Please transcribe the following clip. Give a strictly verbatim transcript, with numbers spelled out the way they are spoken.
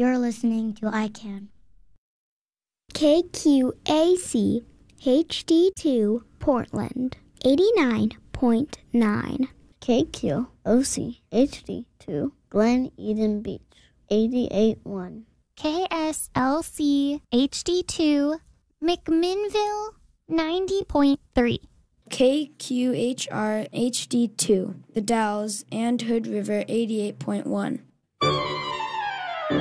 You're listening to I CAN. K Q A C H D two Portland, eighty-nine point nine. K Q O C H D two Glen Eden Beach, eighty-eight point one. K S L C H D two McMinnville, ninety point three. K Q H R H D two The Dalles and Hood River, eighty-eight point one.